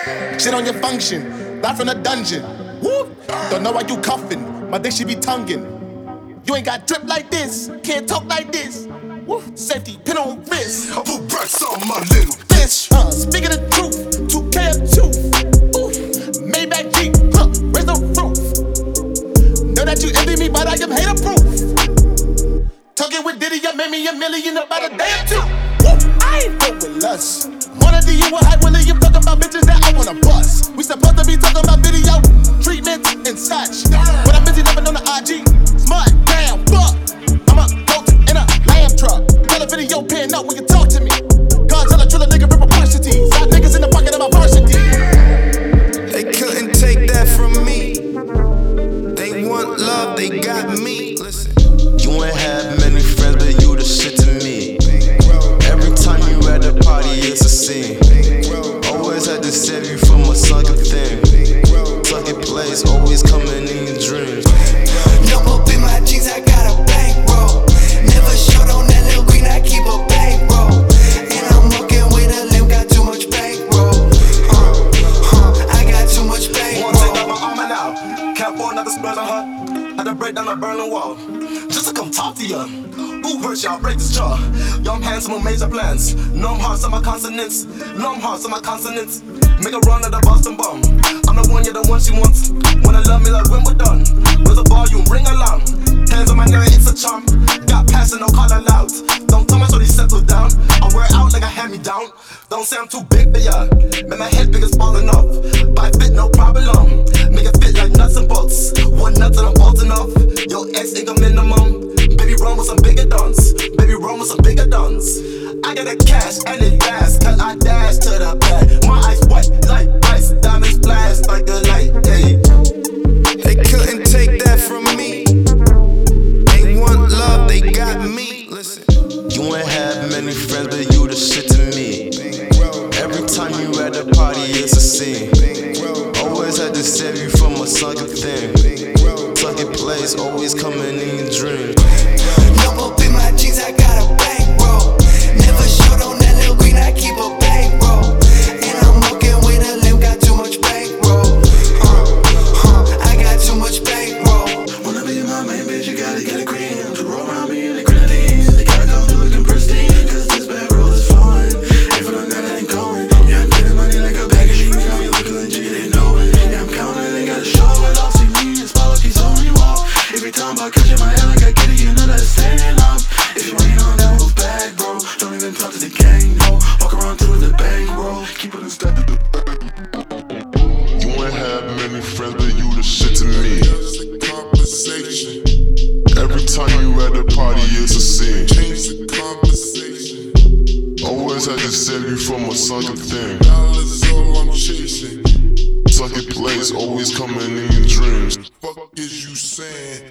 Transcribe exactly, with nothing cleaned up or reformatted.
Shit on your function, not from the dungeon. Whoop. Don't know why you cuffin', my dick she be tonguing. You ain't got drip like this, can't talk like this. Woo. Safety pin on wrist. I put bricks on my little bitch. Uh, speaking the truth, two K of two. Ooh, Maybach Jeep, huh, raise the roof. Know that you envy me, but I am hater proof. Talking with Diddy, you made me a million about a day or two. Woo. I ain't fuck with lust. Wanna do you a hype William talking about bitches that I wanna bust. We supposed to be talking about video treatments and such. When I'm busy living on the I G, smut, damn, fuck. I'm a goat in a lamb truck. Tell a video pin up when you talk to me. God tell a trill a nigga rip a varsity. Side niggas in the pocket of my varsity. They couldn't take that from me. They want love, they got me. Listen, you ain't have many friends, but you the shit to me. Every time you at the party, it's a scene. Always had to save you from a sunken thing. Sunken place, always coming in your dreams. No more in my jeans, I got a bankroll. Never short on that little green, I keep a bankroll. And I'm walking with a limb, got too much bankroll. Uh, uh, I got too much bankroll. Wanna take out my armor now, can't afford another spell on her. Had to break down a Berlin Wall, just to come talk to ya. Who hurt y'all, break this jaw. Yo, I'm handsome with major plans. No, I'm hard on my consonants. No, I'm hard on my consonants. Make a run at the Boston bomb. I'm the one, you're the one she wants. Wanna love me like when we're done. With a volume, ring alarm. Hands on my neck, it's a charm. Got passion, no call aloud. Don't tell me so they settle down. I wear it out like a hand me down. Don't say I'm too big for ya. Make my head big as falling off. But I fit no problem. Make it fit like nuts and bolts. One nuts and I'm bolting off. Yo, ex ain't a minimum. Baby, run with some bigger dons. Baby, run with some bigger dons. I got the cash and it fast, cause I dash to the back. My eyes white like ice, diamonds flash like a light. Hey. They couldn't take that from me. They want love, they got me. Listen, you ain't have many friends, but you the shit to me. Every time you at the party, it's a scene. Always had to save you from a sunken thing. Sunken place, always coming in your dreams. No more in my jeans, I got a bankroll. Never short on that little green, I keep a bankroll. And I'm walking with a limb, got too much bankroll. Uh, uh, I got too much bankroll. Wanna be my main bitch, you gotta get a cream. To roll around me in the grenadines. They gotta go through looking pristine, cause this bankroll is flowing. Ain't for none that ain't going. Yeah, I'm getting money like a bag of sheets. Now you looking legit, they know it. Yeah, I'm counting, they gotta show it off. See me and follow, keep on me walk. Every time I catch in my head like I get it, you know that it's standing up. If you ain't on that move back, bro. Don't even talk to the gang, no. Walk around through the bankroll. Keep it in step. You ain't have many friends, but you the shit to me. Conversation. Every time you at the party, it's a scene. Change the conversation. Always had to save you from a sunken thing. Dollars is all I'm chasing. Sunken place, always coming in your dreams. Fuck is you saying?